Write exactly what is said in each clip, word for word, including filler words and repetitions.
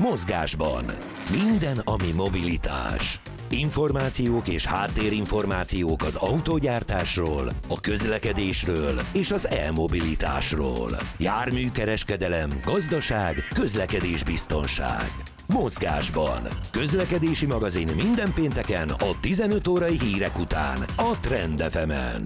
Mozgásban. Minden, ami mobilitás. Információk és háttérinformációk az autógyártásról, a közlekedésről és az e-mobilitásról. Járműkereskedelem, gazdaság, közlekedésbiztonság. Mozgásban. Közlekedési magazin minden pénteken a tizenöt órai hírek után a Trend ef emen.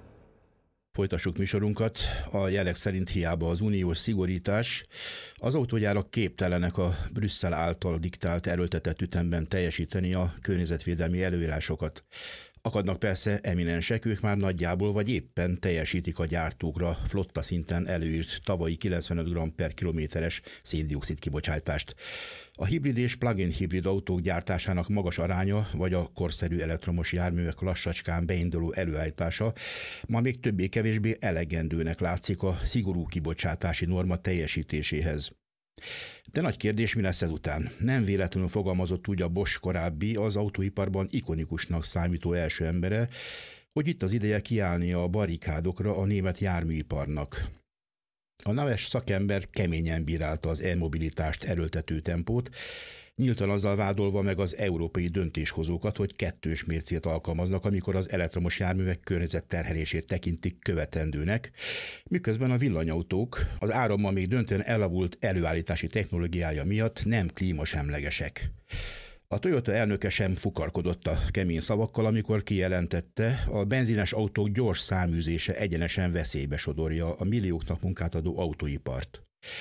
Folytassuk műsorunkat. A jelek szerint hiába az uniós szigorítás, az autógyárak képtelenek a Brüsszel által diktált erőltetett ütemben teljesíteni a környezetvédelmi előírásokat. Akadnak persze eminensek, ők már nagyjából vagy éppen teljesítik a gyártókra flotta szinten előírt tavalyi kilencvenöt gramm per kilométeres szén-dioxid kibocsátást. A hibrid és plug-in hibrid autók gyártásának magas aránya, vagy a korszerű elektromos járművek lassacskán beinduló előállítása ma még többé-kevésbé elegendőnek látszik a szigorú kibocsátási norma teljesítéséhez. De nagy kérdés, mi lesz ezután? Nem véletlenül fogalmazott úgy a Bosch korábbi, az autóiparban ikonikusnak számító első embere, hogy itt az ideje kiállni a barrikádokra a német járműiparnak. A neves szakember keményen bírálta az e-mobilitást erőltető tempót, nyíltan azzal vádolva meg az európai döntéshozókat, hogy kettős mércét alkalmaznak, amikor az elektromos járművek környezetterhelését tekintik követendőnek, miközben a villanyautók az árammal még döntően elavult előállítási technológiája miatt nem klímasemlegesek. A Toyota elnöke sem fukarkodott a kemény szavakkal, amikor kijelentette, a benzines autók gyors száműzése egyenesen veszélybe sodorja a millióknak munkát adó autóipart.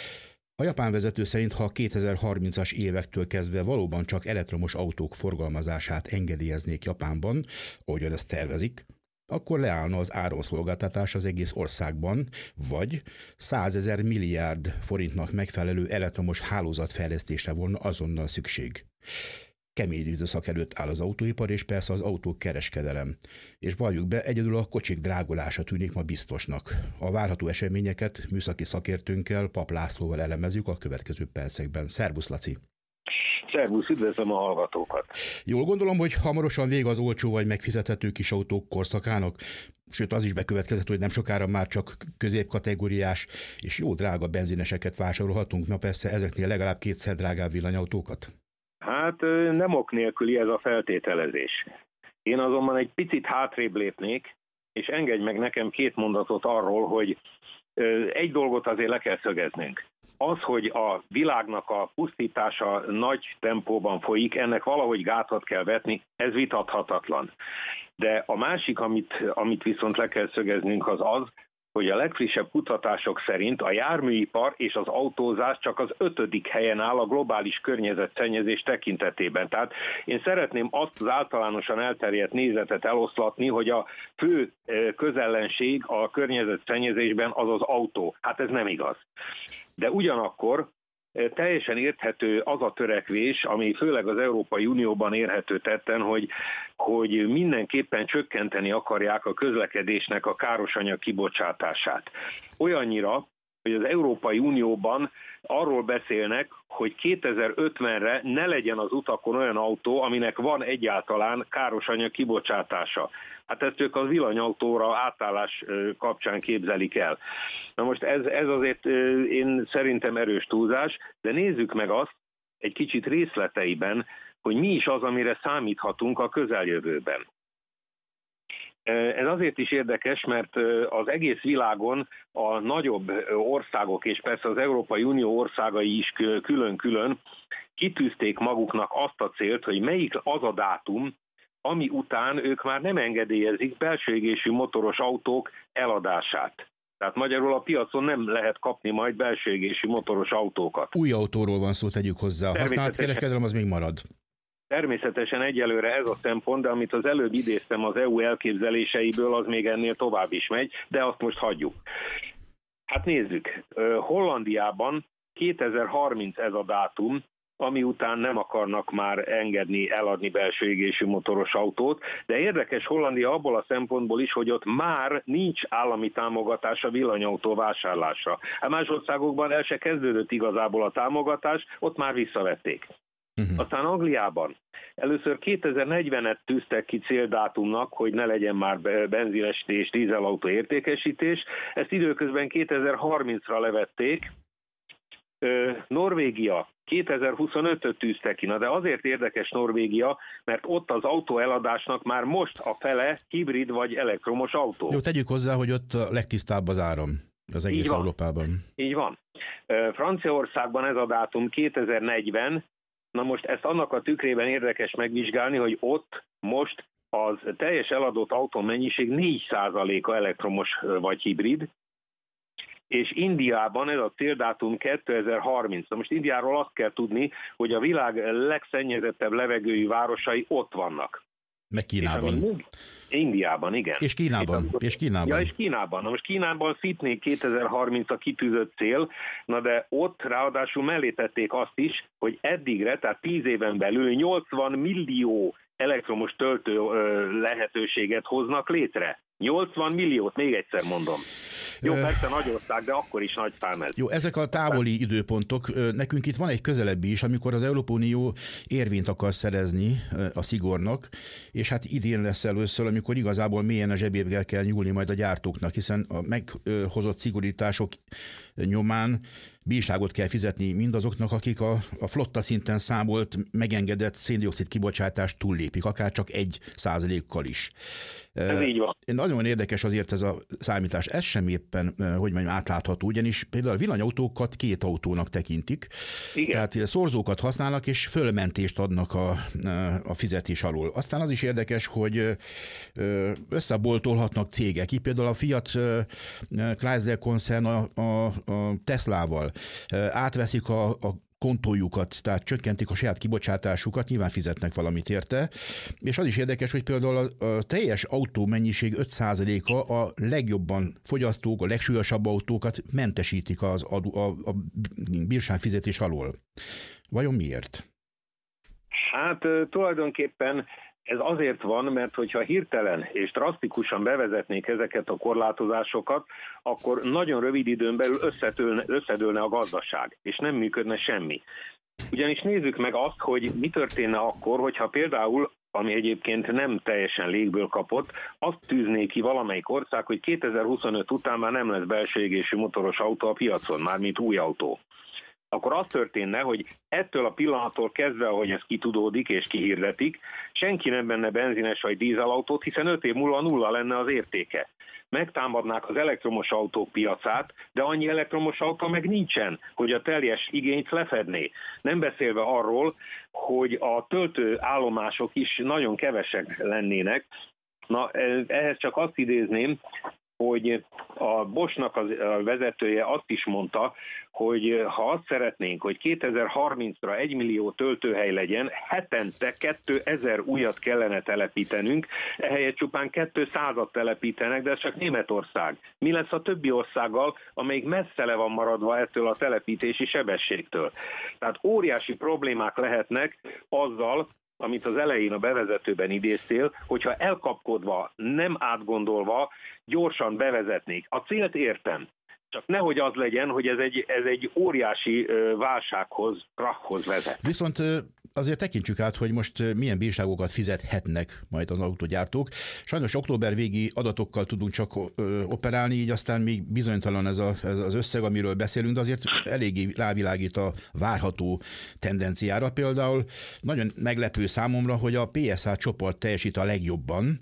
A japán vezető szerint, ha a kétezer-harmincas évektől kezdve valóban csak elektromos autók forgalmazását engedélyeznék Japánban, ahogyan ezt tervezik, akkor leállna az áramszolgáltatás az egész országban, vagy százezer milliárd forintnak megfelelő elektromos hálózatfejlesztésre volna azonnal szükség. Kemény időszak előtt áll az autóipar és persze az autókereskedelem. És valljuk be, egyedül a kocsik drágulása tűnik ma biztosnak. A várható eseményeket műszaki szakértőnkkel, Pap Lászlóval elemezzük a következő percekben. Szervusz, Laci! Szervusz, üdvözlöm a hallgatókat! Jól gondolom, hogy hamarosan vége az olcsó vagy megfizethető kis autók korszakának, sőt az is bekövetkezett, hogy nem sokára már csak középkategóriás és jó drága benzineseket vásárolhatunk, na persze ezeknél legalább kétszer drágább villanyautókat. Hát nem ok nélküli ez a feltételezés. Én azonban egy picit hátrébb lépnék, és engedj meg nekem két mondatot arról, hogy egy dolgot azért le kell szögeznünk. Az, hogy a világnak a pusztítása nagy tempóban folyik, ennek valahogy gátat kell vetni, ez vitathatatlan. De a másik, amit, amit viszont le kell szögeznünk, az az, hogy a legfrissebb kutatások szerint a járműipar és az autózás csak az ötödik helyen áll a globális környezetszennyezés tekintetében. Tehát én szeretném azt az általánosan elterjedt nézetet eloszlatni, hogy a fő közellenség a környezetszennyezésben az az autó. Hát ez nem igaz. De ugyanakkor teljesen érthető az a törekvés, ami főleg az Európai Unióban érhető tetten, hogy, hogy mindenképpen csökkenteni akarják a közlekedésnek a károsanyag kibocsátását. Olyannyira, hogy az Európai Unióban arról beszélnek, hogy kétezer-ötvenre ne legyen az utakon olyan autó, aminek van egyáltalán károsanyag kibocsátása. Hát ezt ők a villanyautóra átállás kapcsán képzelik el. Na most ez, ez azért én szerintem erős túlzás, de nézzük meg azt egy kicsit részleteiben, hogy mi is az, amire számíthatunk a közeljövőben. Ez azért is érdekes, mert az egész világon a nagyobb országok, és persze az Európai Unió országai is külön-külön kitűzték maguknak azt a célt, hogy melyik az a dátum, ami után ők már nem engedélyezik belső égésű motoros autók eladását. Tehát magyarul a piacon nem lehet kapni majd belső égésű motoros autókat. Új autóról van szó, tegyük hozzá. A használt kereskedelem az még marad. Természetesen egyelőre ez a szempont, de amit az előbb idéztem az é u elképzeléseiből, az még ennél tovább is megy, de azt most hagyjuk. Hát nézzük, Hollandiában kétezer-harminc ez a dátum, ami után nem akarnak már engedni, eladni belső égésű motoros autót, de érdekes Hollandia abból a szempontból is, hogy ott már nincs állami támogatás a villanyautó vásárlásra. A más országokban el se kezdődött igazából a támogatás, ott már visszavették. Uh-huh. Aztán Angliában először kétezer-negyvenet tűztek ki céldátumnak, hogy ne legyen már benzines és dízelautó értékesítés, ezt időközben kétezer-harmincra levették, Norvégia kétezer-huszonötöt tűzte ki, na de azért érdekes Norvégia, mert ott az autó eladásnak már most a fele hibrid vagy elektromos autó. Jó, tegyük hozzá, hogy ott a legtisztább az áram az egész Európában. Így van. Franciaországban ez a dátum kétezer-negyven, na most ezt annak a tükrében érdekes megvizsgálni, hogy ott most az teljes eladott autó mennyiség négy százaléka elektromos vagy hibrid, és Indiában ez a céldátum kétezer-harminc. Na most Indiáról azt kell tudni, hogy a világ legszennyezettebb levegői városai ott vannak. Meg Kínában. És Indiában, igen. És Kínában. Akkor, és Kínában. Ja, és Kínában. Na most Kínában szintén kétezer-harminc a kitűzött cél, na de ott ráadásul mellé tették azt is, hogy eddigre, tehát tíz éven belül nyolcvan millió elektromos töltő lehetőséget hoznak létre. nyolcvan milliót, még egyszer mondom. Jó, persze nagy ország, de akkor is nagy szám ez. Jó, ezek a távoli időpontok. Nekünk itt van egy közelebbi is, amikor az Európai Unió érvényt akar szerezni a szigornak, és hát idén lesz először, amikor igazából mélyen a zsebébe kell nyúlni majd a gyártóknak, hiszen a meghozott szigorítások nyomán bírságot kell fizetni mindazoknak, akik a, a flotta szinten számolt megengedett széndioxid kibocsátást túllépik, akár csak egy százalékkal is. Ez így van. Nagyon érdekes azért ez a számítás. Ez sem éppen, hogy mondjam, átlátható, ugyanis például a villanyautókat két autónak tekintik. Igen. Tehát szorzókat használnak, és fölmentést adnak a, a fizetés alól. Aztán az is érdekes, hogy összeboltolhatnak cégek. Így például a Fiat Chrysler koncern a, a, a Teslával átveszik a, a kontójukat, tehát csökkentik a saját kibocsátásukat, nyilván fizetnek valamit érte, és az is érdekes, hogy például a, a teljes autó mennyiség öt százaléka a legjobban fogyasztók, a legsúlyosabb autókat mentesítik az adó, a, a bírságfizetés alól. Vajon miért? Hát tulajdonképpen ez azért van, mert hogyha hirtelen és drasztikusan bevezetnék ezeket a korlátozásokat, akkor nagyon rövid időn belül összedőlne, összedőlne a gazdaság, és nem működne semmi. Ugyanis nézzük meg azt, hogy mi történne akkor, hogyha például, ami egyébként nem teljesen légből kapott, azt tűzné ki valamelyik ország, hogy kétezer-huszonöt után már nem lesz belső égésű motoros autó a piacon, mármint új autó. Akkor az történne, hogy ettől a pillanattól kezdve, ahogy ez kitudódik és kihirdetik, senki nem benne benzines vagy dízelautót, hiszen öt év múlva nulla lenne az értéke. Megtámadnák az elektromos autók piacát, de annyi elektromos autó meg nincsen, hogy a teljes igényt lefedné. Nem beszélve arról, hogy a töltőállomások is nagyon kevesek lennének. Na, ehhez csak azt idézném, hogy a Boschnak a vezetője azt is mondta, hogy ha azt szeretnénk, hogy kétezer-harmincra egy millió töltőhely legyen, hetente kétezer újat kellene telepítenünk, ehelyett csupán kétszázat telepítenek, de ez csak Németország. Mi lesz a többi országgal, amelyik messze le van maradva ettől a telepítési sebességtől? Tehát óriási problémák lehetnek azzal, amit az elején a bevezetőben idéztél, hogyha elkapkodva, nem átgondolva, gyorsan bevezetnék. A célt értem, csak nehogy az legyen, hogy ez egy, ez egy óriási válsághoz, krachhoz vezet. Viszont azért tekintsük át, hogy most milyen bírságokat fizethetnek majd az autógyártók. Sajnos október végi adatokkal tudunk csak operálni, így aztán még bizonytalan ez, a, ez az összeg, amiről beszélünk, de azért eléggé rávilágít a várható tendenciára. Például nagyon meglepő számomra, hogy a pé es á csoport teljesít a legjobban,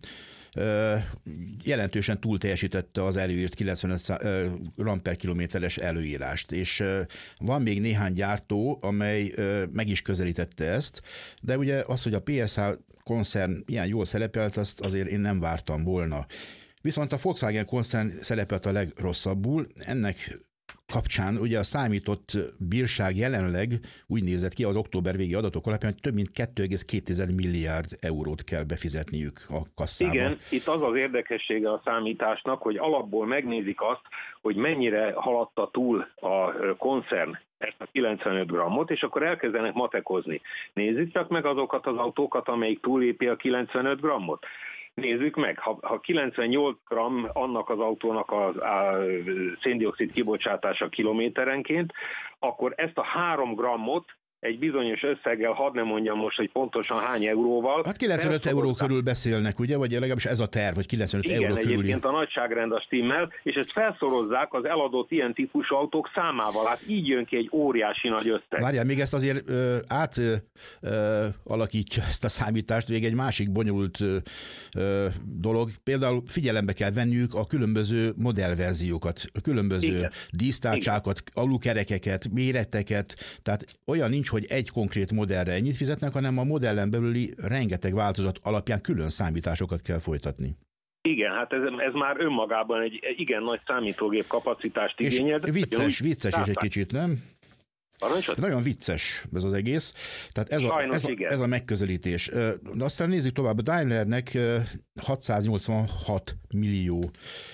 jelentősen túl teljesítette az előírt kilencvenöt gram per kilométeres előírást, és van még néhány gyártó, amely meg is közelítette ezt, de ugye az, hogy a pé es á koncern ilyen jól szerepelt, azt azért én nem vártam volna. Viszont a Volkswagen koncern szerepelt a legrosszabbul, ennek kapcsán ugye a számított bírság jelenleg úgy nézett ki az október végi adatok alapján, hogy több mint két egész két milliárd eurót kell befizetniük a kasszába. Igen, itt az az érdekessége a számításnak, hogy alapból megnézik azt, hogy mennyire haladta túl a koncern ezt a kilencvenöt grammot, és akkor elkezdenek matekozni. Nézzük csak meg azokat az autókat, amelyik túlépi a kilencvenöt grammot. Nézzük meg, ha, ha kilencvennyolc gramm annak az autónak a, a széndioxid kibocsátása kilométerenként, akkor ezt a három grammot egy bizonyos összeggel, hadd ne mondjam most, hogy pontosan hány euróval. Hát kilencvenöt euró körül beszélnek, ugye, vagy legalábbis ez a terv, hogy kilencvenöt igen, euró körül. egyébként a nagyságrend a stimmel, és ezt felszorozzák az eladott ilyen típusú autók számával. Hát így jön ki egy óriási nagy összeg. Várjál, még ezt azért ö, át ö, ö, alakítja ezt a számítást, még egy másik bonyolult ö, ö, dolog. Például figyelembe kell venniük a különböző modellverziókat, a különböző igen. dísztárcsákat, alukerekeket, méreteket, tehát olyan nincs, hogy egy konkrét modellre ennyit fizetnek, hanem a modellen belüli rengeteg változat alapján külön számításokat kell folytatni. Igen, hát ez, ez már önmagában egy igen nagy számítógép kapacitást igényel. És vicces, vicces is egy kicsit, nem? Parancsot? Nagyon vicces ez az egész. Tehát ez a, ez, a, ez a megközelítés. De aztán nézzük tovább. A Daimlernek hatszáznyolcvanhat millió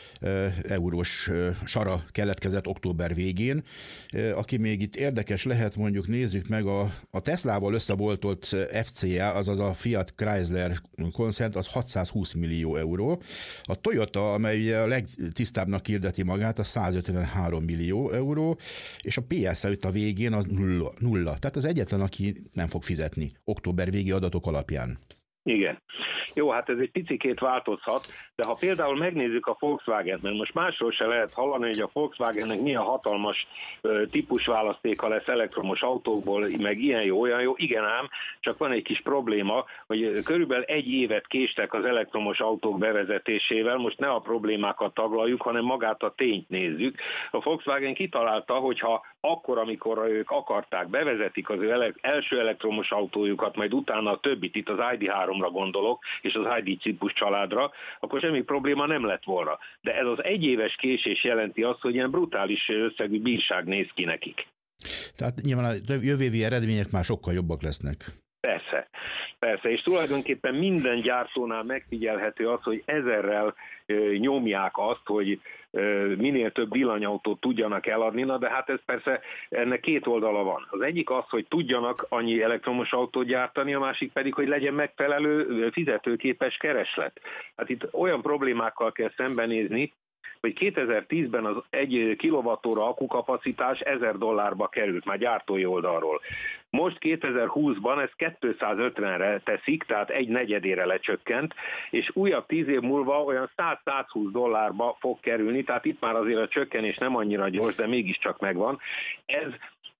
eurós sara keletkezett október végén. Aki még itt érdekes lehet, mondjuk nézzük meg a, a Teslával összeboltolt ef cé á, azaz a Fiat Chrysler koncern, az hatszázhúsz millió euró. A Toyota, amely a legtisztábbnak hirdeti magát, az százötvenhárom millió euró, és a pé es á itt a végén az nulla, nulla. Tehát az egyetlen, aki nem fog fizetni október végi adatok alapján. Igen. Jó, hát ez egy picikét változhat, de ha például megnézzük a Volkswagen-t, mert most másról se lehet hallani, hogy a Volkswagennek milyen hatalmas ö, típusválasztéka lesz elektromos autókból, meg ilyen jó, olyan jó, igen ám, csak van egy kis probléma, hogy körülbelül egy évet késtek az elektromos autók bevezetésével, most ne a problémákat taglaljuk, hanem magát a tényt nézzük. A Volkswagen kitalálta, hogyha akkor, amikor ők akarták, bevezetik az ő ele- első elektromos autójukat, majd utána a többit, itt az i dé háromra gondolok, és az i dé típus családra, akkor semmi probléma nem lett volna. De ez az egyéves késés jelenti azt, hogy ilyen brutális összegű bírság néz ki nekik. Tehát nyilván a jövő évi eredmények már sokkal jobbak lesznek. Persze, persze, és tulajdonképpen minden gyártónál megfigyelhető az, hogy ezerrel ö, nyomják azt, hogy ö, minél több villanyautót tudjanak eladni, na de hát ez persze, ennek két oldala van. Az egyik az, hogy tudjanak annyi elektromos autót gyártani, a másik pedig, hogy legyen megfelelő fizetőképes kereslet. Hát itt olyan problémákkal kell szembenézni, hogy kétezer-tízben az egy kilovattóra akkukapacitás ezer dollárba került, már gyártói oldalról. Most kétezer-húszban ez kétszázötvenre teszik, tehát egy negyedére lecsökkent, és újabb tíz év múlva olyan száz-százhúsz dollárba fog kerülni, tehát itt már azért a csökkenés nem annyira gyors, de mégiscsak megvan. Ez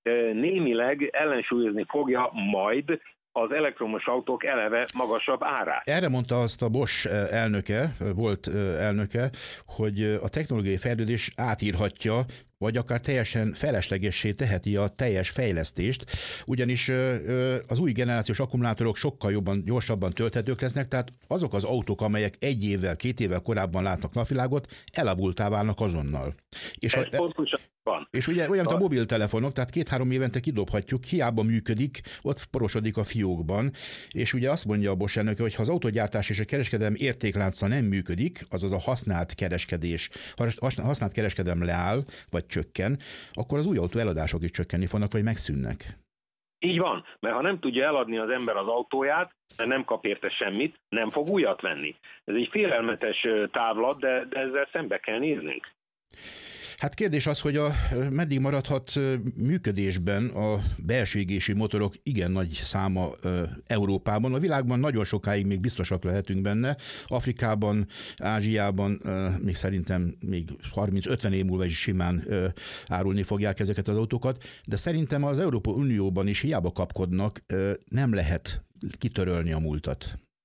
némileg ellensúlyozni fogja majd az elektromos autók eleve magasabb árát. Erre mondta azt a Bosch elnöke, volt elnöke, hogy a technológiai fejlődés átírhatja, vagy akár teljesen feleslegessé teheti a teljes fejlesztést, ugyanis az új generációs akkumulátorok sokkal jobban, gyorsabban tölthetők lesznek, tehát azok az autók, amelyek egy évvel, két évvel korábban látnak napvilágot, elavultá válnak azonnal. És, a, van. És ugye olyan, mint a mobiltelefonok, tehát két-három évente kidobhatjuk, hiába működik, ott porosodik a fiókban, és ugye azt mondja a Bosch elnöke, hogy ha az autógyártás és a kereskedelem értéklánca nem működik, azaz a használt kereskedés, ha használt kereskedelem leáll, vagy csökken, akkor az új autó eladások is csökkenni fognak, vagy megszűnnek. Így van, mert ha nem tudja eladni az ember az autóját, mert nem kap érte semmit, nem fog újat venni. Ez egy félelmetes távlat, de, de ezzel szembe kell néznünk. Hát kérdés az, hogy a, meddig maradhat működésben a belső égésű motorok igen nagy száma Európában. A világban nagyon sokáig még biztosak lehetünk benne. Afrikában, Ázsiában még szerintem még harminc-ötven év múlva is simán árulni fogják ezeket az autókat, de szerintem az Európai Unióban is hiába kapkodnak, nem lehet kitörölni a múltat.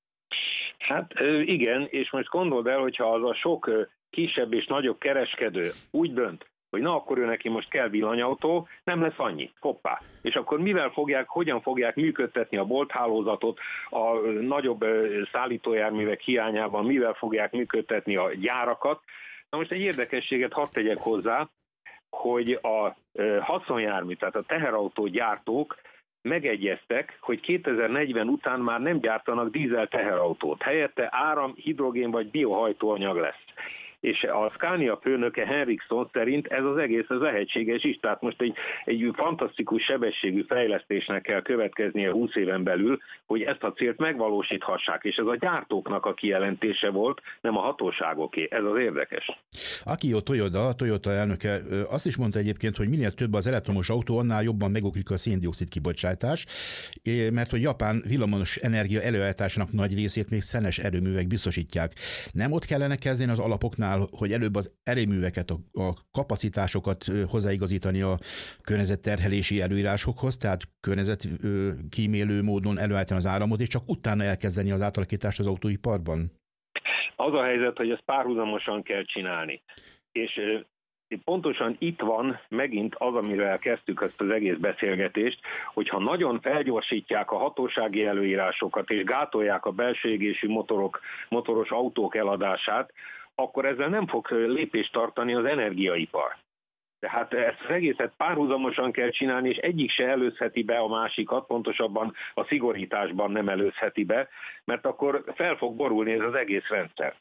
Hát igen, és most gondold el, hogyha az a sok kisebb és nagyobb kereskedő úgy dönt, hogy na akkor ő neki most kell villanyautó, nem lesz annyi, hoppá. És akkor mivel fogják, hogyan fogják működtetni a bolthálózatot a nagyobb szállítójárművek hiányában, mivel fogják működtetni a gyárakat. Na most egy érdekességet hadd tegyek hozzá, hogy a haszonjármű, tehát a teherautó gyártók megegyeztek, hogy kétezer-negyven után már nem gyártanak dízel teherautót. Helyette áram, hidrogén vagy biohajtóanyag lesz. És a Scania főnöke Henriksson szerint ez az egész ez lehetséges is, tehát most egy, egy fantasztikus sebességű fejlesztésnek kell következnie húsz éven belül, hogy ezt a célt megvalósíthassák, és ez a gyártóknak a kijelentése volt, nem a hatóságoké. Ez az érdekes. Akio Toyoda, a Toyota elnöke azt is mondta egyébként, hogy minél több az elektromos autó, annál jobban megugrik a szén-dioxid kibocsátás, mert hogy Japán villamos energia előállításának nagy részét még szenes erőművek biztosítják. Nem ott kellene kezdeni az alapoknál, hogy előbb az erőműveket, a, a kapacitásokat hozzáigazítani a környezetterhelési előírásokhoz, tehát környezetkímélő módon előállítani az áramot, és csak utána elkezdeni az átalakítást az autóiparban? Az a helyzet, hogy ezt párhuzamosan kell csinálni. És pontosan itt van megint az, amivel kezdtük ezt az egész beszélgetést, hogyha nagyon felgyorsítják a hatósági előírásokat és gátolják a belső égésű motorok, motoros autók eladását, akkor ezzel nem fog lépést tartani az energiaipar. Tehát ezt az egészet párhuzamosan kell csinálni, és egyik se előzheti be a másikat, pontosabban a szigorításban nem előzheti be, mert akkor fel fog borulni ez az egész rendszer.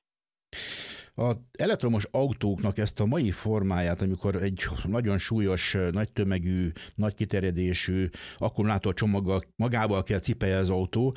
Az elektromos autóknak ezt a mai formáját, amikor egy nagyon súlyos, nagy tömegű, nagy kiterjedésű akkumulátorcsomaggal magával kell cipelje az autó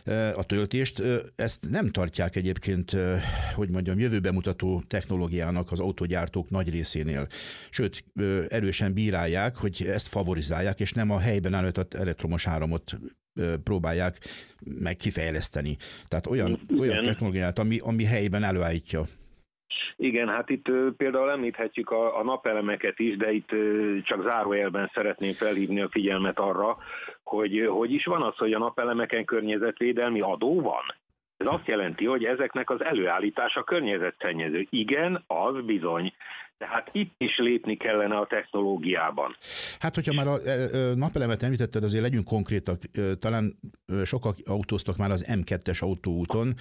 a töltést, ezt nem tartják egyébként, hogy mondjam, jövőbe mutató technológiának az autógyártók nagy részénél. Sőt, erősen bírálják, hogy ezt favorizálják, és nem a helyben állított elektromos áramot próbálják meg kifejleszteni. Tehát olyan, olyan technológiát, ami, ami helyben előállítja. Igen, hát itt uh, például említhetjük a, a napelemeket is, de itt uh, csak zárójelben szeretném felhívni a figyelmet arra, hogy hogy is van az, hogy a napelemeken környezetvédelmi adó van. Ez azt jelenti, hogy ezeknek az előállítása környezetszennyező. Igen, az bizony. Tehát itt is lépni kellene a technológiában. Hát, hogyha már a napelemet említetted, azért legyünk konkrétak. Talán sokak autóztak már az em kettes autóúton,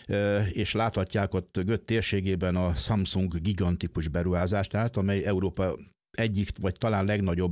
és láthatják ott Göt térségében a Samsung gigantikus beruházást, amely Európa egyik, vagy talán legnagyobb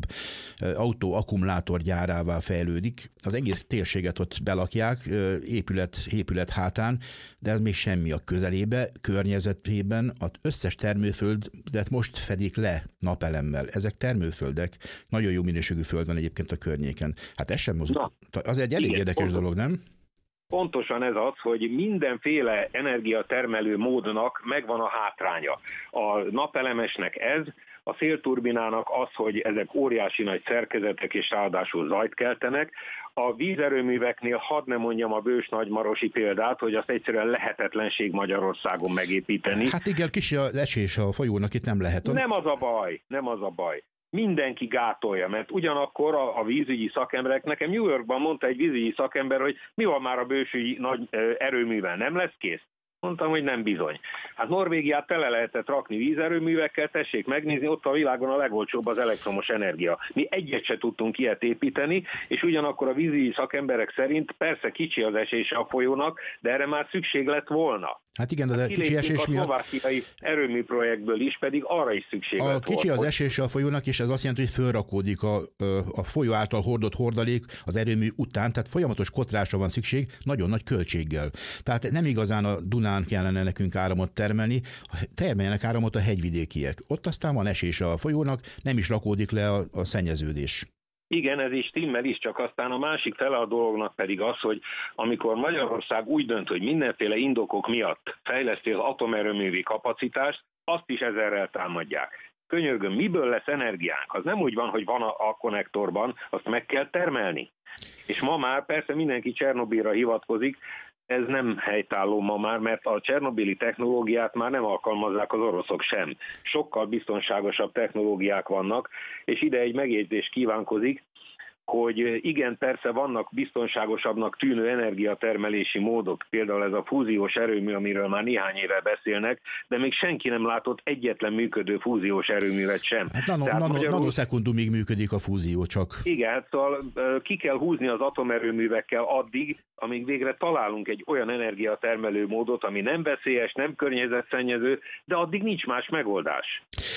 autó akkumulátorgyárává fejlődik. Az egész térséget ott belakják, épület, épület hátán, de ez még semmi a közelébe, környezetében. Az összes termőföldet most fedik le napelemmel. Ezek termőföldek, nagyon jó minőségű föld van egyébként a környéken. Hát ez sem mozog. Az egy elég igen, érdekes pontos, dolog, nem? Pontosan ez az, hogy mindenféle energiatermelő módnak megvan a hátránya. A napelemesnek ez, a szélturbinának az, hogy ezek óriási nagy szerkezetek és ráadásul zajt keltenek. A vízerőműveknél hadd ne mondjam a bős nagymarosi példát, hogy azt egyszerűen lehetetlenség Magyarországon megépíteni. Hát igen, kicsi az esés a folyónak, itt nem lehet. Nem az a baj, nem az a baj. Mindenki gátolja, mert ugyanakkor a, a vízügyi szakemberek, nekem New Yorkban mondta egy vízügyi szakember, hogy mi van már a bősügyi nagy erőművel, nem lesz kész? Mondtam, hogy nem bizony. Hát Norvégiát tele lehetett rakni vízerőművekkel, tessék megnézni, ott a világon a legolcsóbb az elektromos energia. Mi egyet se tudtunk ilyet építeni, és ugyanakkor a vízügyi szakemberek szerint persze kicsi az esése a folyónak, de erre már szükség lett volna. Hát igen, de hát kicsi esés miatt... a szlovákiai erőműprojektből is, pedig arra is szükség a lett kicsi volt. az esése a folyónak, és ez azt jelenti, hogy fölrakódik a, a folyó által hordott hordalék az erőmű után, tehát folyamatos kotrásra van szükség, nagyon nagy költséggel. Tehát nem igazán a Dunán kellene nekünk áramot termelni, termeljenek áramot a hegyvidékiek. Ott aztán van esés a folyónak, nem is rakódik le a, a szennyeződés. Igen, ez is stimmel is, csak aztán a másik fele a dolognak pedig az, hogy amikor Magyarország úgy dönt, hogy mindenféle indokok miatt fejleszti az atomerőművi kapacitást, azt is ezerrel támadják. Könyörgöm, miből lesz energiánk? Az nem úgy van, hogy van a, a konnektorban, azt meg kell termelni. És ma már persze mindenki Csernobilra hivatkozik, ez nem helytálló ma már, mert a csernobili technológiát már nem alkalmazzák az oroszok sem. Sokkal biztonságosabb technológiák vannak, és ide egy megjegyzés kívánkozik, hogy igen, persze vannak biztonságosabbnak tűnő energiatermelési módok, például ez a fúziós erőmű, amiről már néhány éve beszélnek, de még senki nem látott egyetlen működő fúziós erőművet sem. Hát nano, nano, magyarul... nanoszekundumig működik a fúzió csak. Igen, szóval ki kell húzni az atomerőművekkel addig, amíg végre találunk egy olyan energiatermelő módot, ami nem veszélyes, nem környezetszennyező, de addig nincs más megoldás.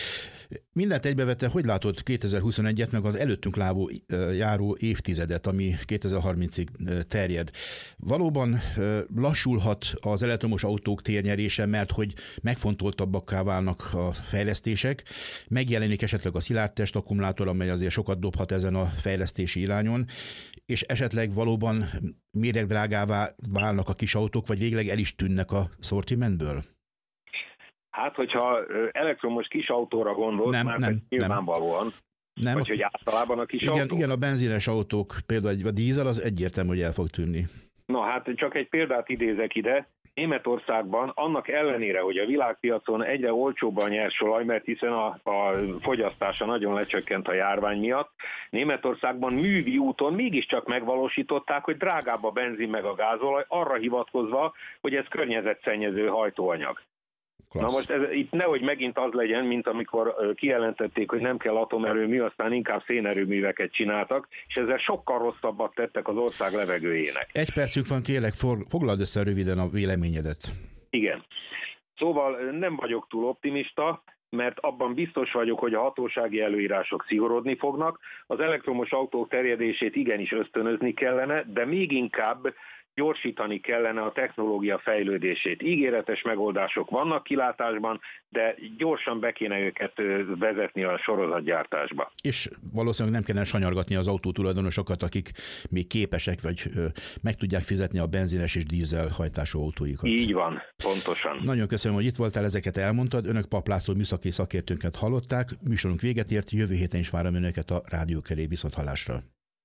Mindent egybevette, hogy látod kétezer-huszonegyet, meg az előttünk lábó, járó évtizedet, ami kétezer-harmincig terjed. Valóban lassulhat az elektromos autók térnyerése, mert hogy megfontoltabbakká válnak a fejlesztések, megjelenik esetleg a szilárdtest akkumulátor, amely azért sokat dobhat ezen a fejlesztési irányon, és esetleg valóban méregdrágává válnak a kis autók, vagy végleg el is tűnnek a szortimentből? Hát, hogyha elektromos kis autóra gondolsz, nem, már nem, nyilvánvalóan, nem. vagy hogy általában a kis igen, autó. Igen, a benzines autók, például a dízel, az egyértelmű, hogy el fog tűnni. Na hát csak egy példát idézek ide. Németországban annak ellenére, hogy a világpiacon egyre olcsóbb a nyersolaj, mert hiszen a, a fogyasztása nagyon lecsökkent a járvány miatt, Németországban művi úton mégiscsak megvalósították, hogy drágább a benzin meg a gázolaj, arra hivatkozva, hogy ez környezetszennyező hajtóanyag. Klassz. Na most ez, itt nehogy megint az legyen, mint amikor kijelentették, hogy nem kell atomerőmű, aztán inkább szénerőműveket csináltak, és ezzel sokkal rosszabbat tettek az ország levegőjének. Egy percünk van, kérlek, foglald össze röviden a véleményedet. Igen. Szóval nem vagyok túl optimista, mert abban biztos vagyok, hogy a hatósági előírások szigorodni fognak. Az elektromos autók terjedését igenis ösztönözni kellene, de még inkább gyorsítani kellene a technológia fejlődését. Ígéretes megoldások vannak kilátásban, de gyorsan be kéne őket vezetni a sorozatgyártásba. És valószínűleg nem kellene sanyargatni az autótulajdonosokat, akik még képesek, vagy meg tudják fizetni a benzines és dízel hajtású autóikat. Így van, pontosan. Nagyon köszönöm, hogy itt voltál, ezeket elmondtad. Önök Papp László műszaki szakértőnket hallották. Műsorunk véget ért, jövő héten is várom önöket a Rádió Köré, viszonthallásra.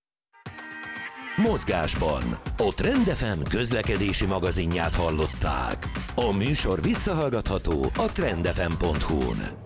Mozgásban a Trend ef em közlekedési magazinját hallották. A műsor visszahallgatható a trend f m pont hu-n.